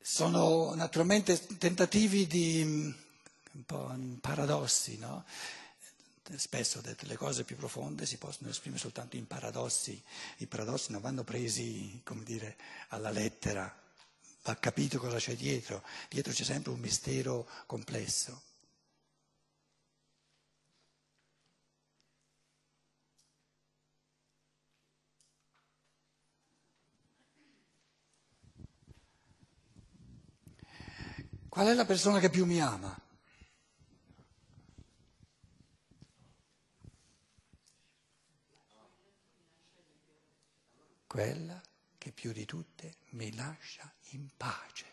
sono naturalmente tentativi di un po' paradossi, no? Spesso le cose più profonde si possono esprimere soltanto in paradossi. I paradossi non vanno presi, come dire, alla lettera, va capito cosa c'è dietro. Dietro c'è sempre un mistero complesso. Qual è la persona che più mi ama? Quella che più di tutte mi lascia in pace.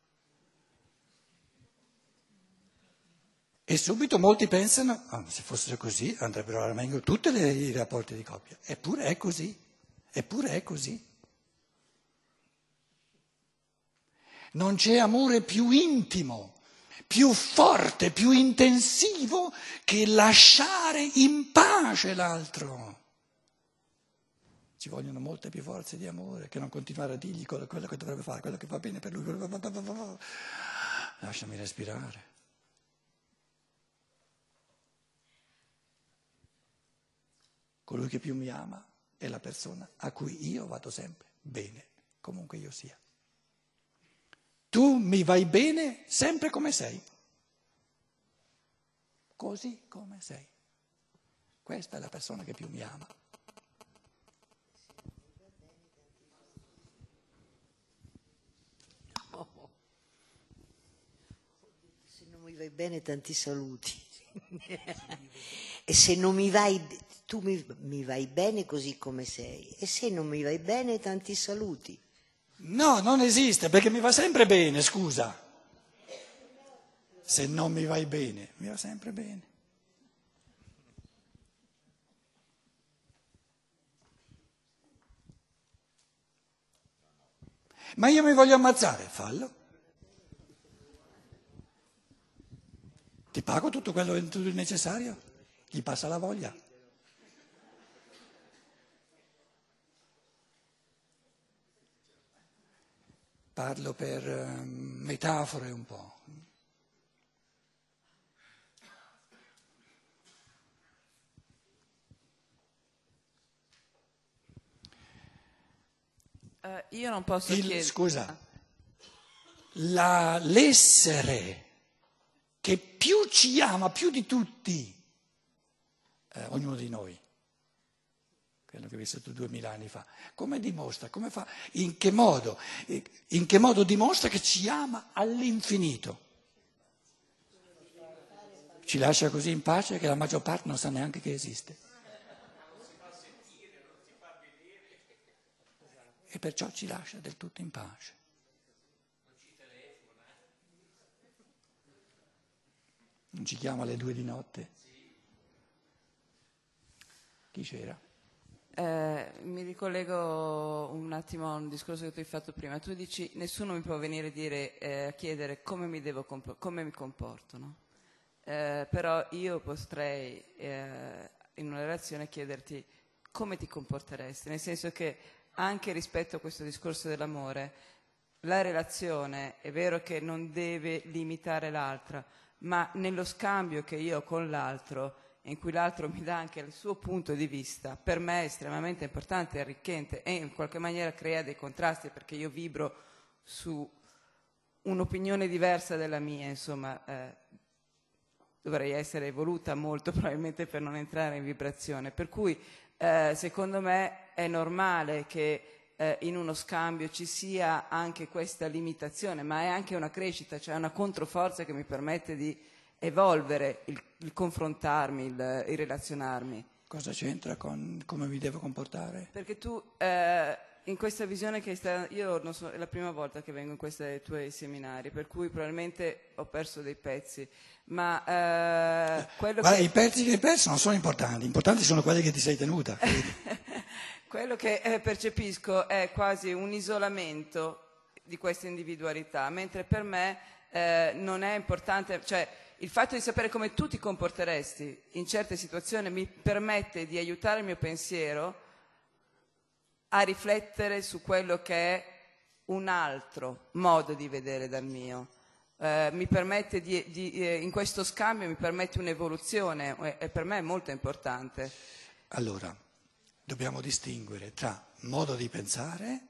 E subito molti pensano, se fosse così andrebbero a meglio tutti i rapporti di coppia. Eppure è così, eppure è così. Non c'è amore più intimo, più forte, più intensivo che lasciare in pace l'altro. Ci vogliono molte più forze di amore che non continuare a dirgli quello che dovrebbe fare, quello che va bene per lui. Lasciami respirare. Colui che più mi ama è la persona a cui io vado sempre bene, comunque io sia. Tu mi vai bene sempre come sei, così come sei. Questa è la persona che più mi ama. Se non mi vai bene, tanti saluti. E se non mi vai, tu mi vai bene così come sei. E se non mi vai bene, tanti saluti. No, non esiste, perché mi va sempre bene, scusa. Se non mi vai bene, mi va sempre bene. Ma io mi voglio ammazzare, fallo. Ti pago tutto quello necessario, gli passa la voglia. Parlo per metafore un po'. Io non posso chiedere... Scusa, l'essere che più ci ama, più di tutti, ognuno di noi, quello che ho vissuto 2000 anni fa, come dimostra, come fa, in che modo dimostra che ci ama all'infinito? Ci lascia così in pace che la maggior parte non sa neanche che esiste. E perciò ci lascia del tutto in pace. Non ci chiama alle 2 di notte? Chi c'era? Mi ricollego un attimo a un discorso che tu hai fatto prima. Tu dici, nessuno mi può venire a dire, a chiedere come mi comporto, no? Però io potrei, in una relazione, chiederti come ti comporteresti, nel senso che anche rispetto a questo discorso dell'amore, la relazione è vero che non deve limitare l'altra, ma nello scambio che io ho con l'altro, in cui l'altro mi dà anche il suo punto di vista, per me è estremamente importante, arricchente e in qualche maniera crea dei contrasti, perché io vibro su un'opinione diversa della mia, insomma, dovrei essere evoluta molto probabilmente per non entrare in vibrazione, per cui secondo me è normale che in uno scambio ci sia anche questa limitazione, ma è anche una crescita, cioè una controforza che mi permette di evolvere, il confrontarmi, il relazionarmi. Cosa c'entra con come mi devo comportare? Perché tu in questa visione che io non so, è la prima volta che vengo in questi tuoi seminari, per cui probabilmente ho perso dei pezzi, ma I pezzi che hai perso non sono importanti sono quelli che ti sei tenuta. Quello che percepisco è quasi un isolamento di questa individualità, mentre per me non è importante, cioè il fatto di sapere come tu ti comporteresti in certe situazioni mi permette di aiutare il mio pensiero a riflettere su quello che è un altro modo di vedere dal mio. Mi permette in questo scambio mi permette un'evoluzione e per me è molto importante. Allora, dobbiamo distinguere tra modo di pensare,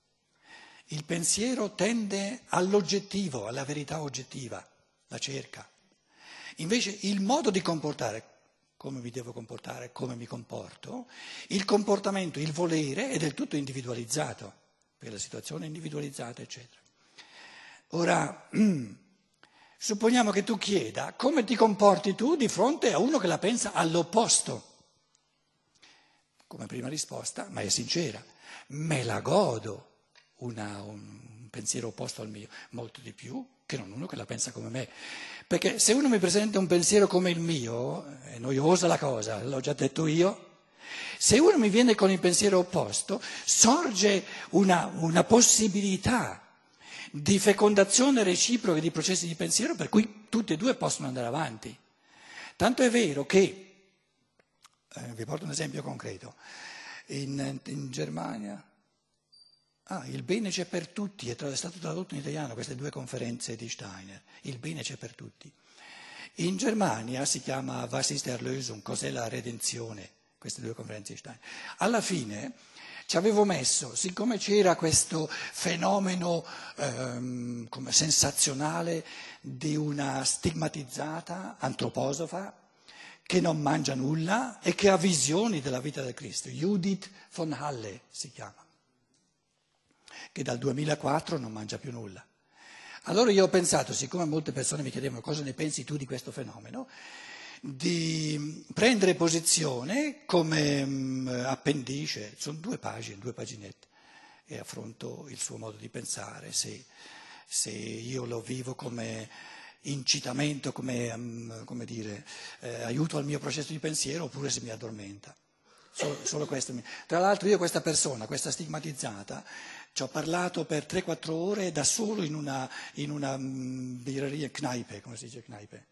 il pensiero tende all'oggettivo, alla verità oggettiva, la cerca. Invece il modo di comportare, come mi devo comportare, come mi comporto, il comportamento, il volere è del tutto individualizzato, per la situazione individualizzata, eccetera. Ora, supponiamo che tu chieda come ti comporti tu di fronte a uno che la pensa all'opposto. Come prima risposta, ma è sincera, me la godo un pensiero opposto al mio, molto di più che non uno che la pensa come me. Perché se uno mi presenta un pensiero come il mio, è noiosa la cosa, l'ho già detto io, se uno mi viene con il pensiero opposto, sorge una possibilità di fecondazione reciproca di processi di pensiero per cui tutti e due possono andare avanti. Tanto è vero che, vi porto un esempio concreto, in Germania, il bene c'è per tutti, è stato tradotto in italiano queste due conferenze di Steiner, il bene c'è per tutti. In Germania si chiama Was ist Erlösung, cos'è la redenzione, queste due conferenze di Steiner. Alla fine ci avevo messo, siccome c'era questo fenomeno come sensazionale di una stigmatizzata antroposofa che non mangia nulla e che ha visioni della vita del Cristo, Judith von Halle si chiama, che dal 2004 non mangia più nulla. Allora io ho pensato, siccome molte persone mi chiedevano cosa ne pensi tu di questo fenomeno, di prendere posizione come appendice, sono 2 pagine, 2 paginette, e affronto il suo modo di pensare, se io lo vivo come incitamento, come dire, aiuto al mio processo di pensiero oppure se mi addormenta. Solo questo. Tra l'altro io questa persona, questa stigmatizzata, ci ho parlato per 3-4 ore da solo in una birreria, Kneipe, come si dice Kneipe?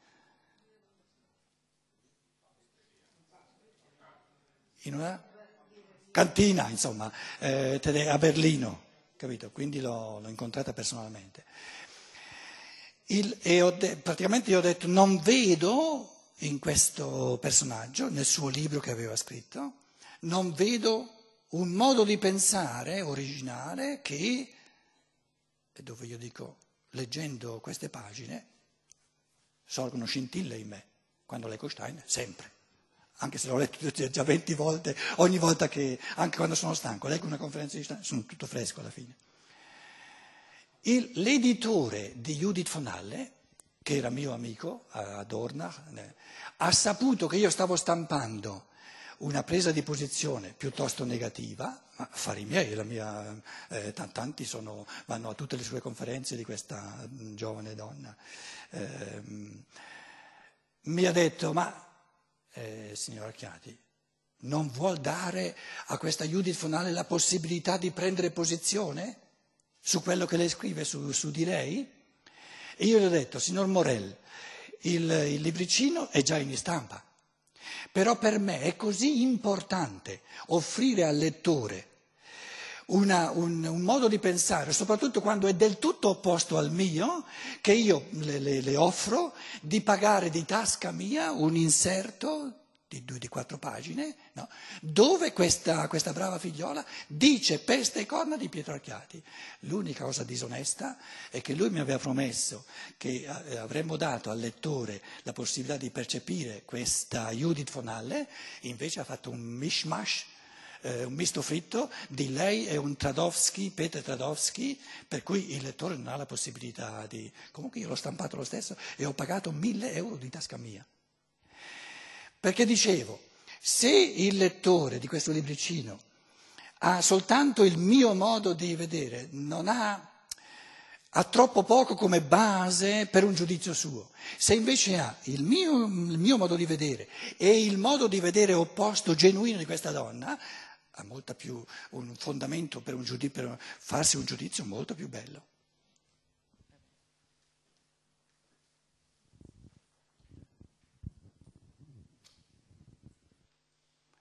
In una cantina, insomma, a Berlino, capito? Quindi l'ho incontrata personalmente. Praticamente io ho detto, non vedo in questo personaggio, nel suo libro che aveva scritto, non vedo un modo di pensare originale che, dove io dico, leggendo queste pagine, sorgono scintille in me. Quando leggo Steiner, sempre. Anche se l'ho letto già 20 volte, ogni volta che, anche quando sono stanco, leggo una conferenza di Steiner, sono tutto fresco alla fine. L'editore di Judith von Halle, che era mio amico a Dornach, ha saputo che io stavo stampando una presa di posizione piuttosto negativa, ma affari miei, tanti vanno a tutte le sue conferenze di questa giovane donna. Mi ha detto, signor Archiati, non vuol dare a questa Judith von Halle la possibilità di prendere posizione su quello che lei scrive su di lei? E io gli ho detto, signor Morel, il libricino è già in stampa, però per me è così importante offrire al lettore un modo di pensare, soprattutto quando è del tutto opposto al mio, che io le offro di pagare di tasca mia un inserto di 4 pagine, no? Dove questa brava figliola dice peste e corna di Pietro Archiati. L'unica cosa disonesta è che lui mi aveva promesso che avremmo dato al lettore la possibilità di percepire questa Judith von Halle, invece ha fatto un mishmash, un misto fritto di lei e un Peter Tradowski, per cui il lettore non ha la possibilità di... Comunque io l'ho stampato lo stesso e ho pagato 1.000 euro di tasca mia. Perché dicevo, se il lettore di questo libricino ha soltanto il mio modo di vedere, ha troppo poco come base per un giudizio suo. Se invece ha il mio modo di vedere e il modo di vedere opposto, genuino di questa donna, ha molta più un fondamento per farsi un giudizio molto più bello.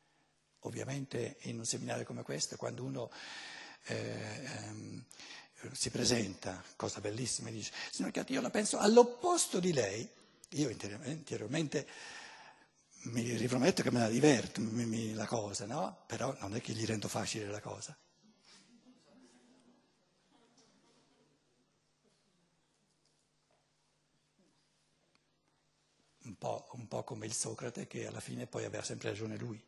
Ovviamente in un seminario come questo, quando uno si presenta, cosa bellissima, e dice: signor Chiatti, io la penso all'opposto di lei. Io interiormente mi riprometto che me la diverto, la cosa, no? Però non è che gli rendo facile la cosa. Un po' come il Socrate, che alla fine poi aveva sempre ragione lui.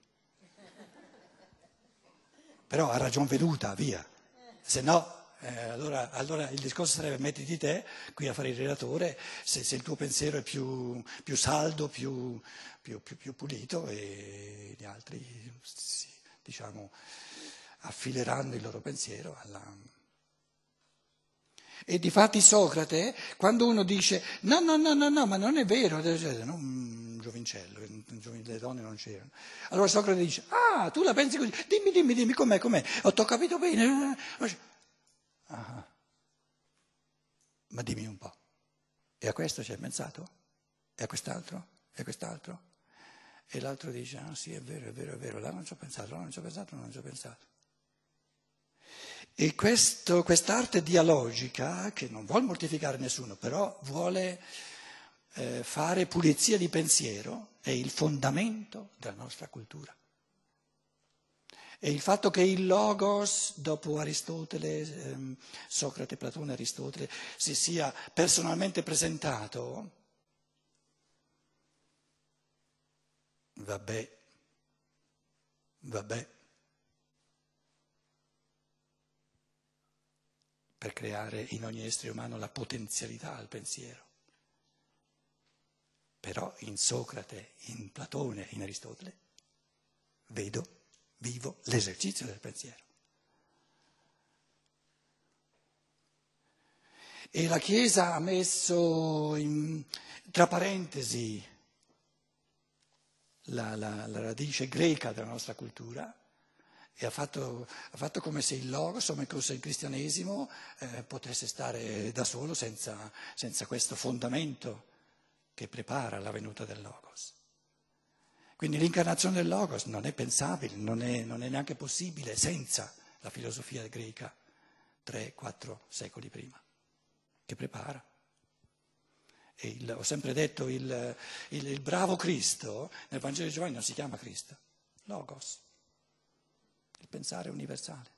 Però ha ragion veduta, via. Se no, allora il discorso sarebbe: mettiti te qui a fare il relatore, se il tuo pensiero è più saldo, più pulito, e gli altri, diciamo, affileranno il loro pensiero alla... E difatti Socrate, quando uno dice no, ma non è vero, non un giovincello, le donne non c'erano. Allora Socrate dice: ah, tu la pensi così, dimmi, com'è? T'ho capito bene. Ah, ma dimmi un po', e a questo ci hai pensato? E a quest'altro? E a quest'altro? E l'altro dice: ah sì, è vero, là non ci ho pensato. E quest'arte dialogica, che non vuol mortificare nessuno, però vuole fare pulizia di pensiero, è il fondamento della nostra cultura. E il fatto che il Logos, dopo Aristotele, Socrate, Platone, Aristotele, si sia personalmente presentato, vabbè, per creare in ogni essere umano la potenzialità al pensiero. Però in Socrate, in Platone, in Aristotele, vivo l'esercizio del pensiero. E la Chiesa ha messo tra parentesi la radice greca della nostra cultura, e ha fatto come se il Logos, come se il cristianesimo potesse stare da solo senza questo fondamento che prepara la venuta del Logos. Quindi l'incarnazione del Logos non è pensabile, non è neanche possibile senza la filosofia greca 3-4 secoli prima, che prepara. E ho sempre detto, il bravo Cristo nel Vangelo di Giovanni non si chiama Cristo, Logos, il pensare universale.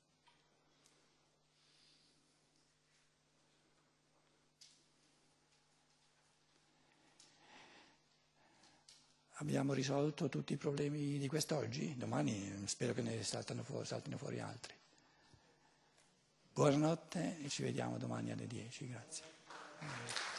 Abbiamo risolto tutti i problemi di quest'oggi? Domani spero che ne saltino fuori altri. Buonanotte e ci vediamo domani alle 10, grazie.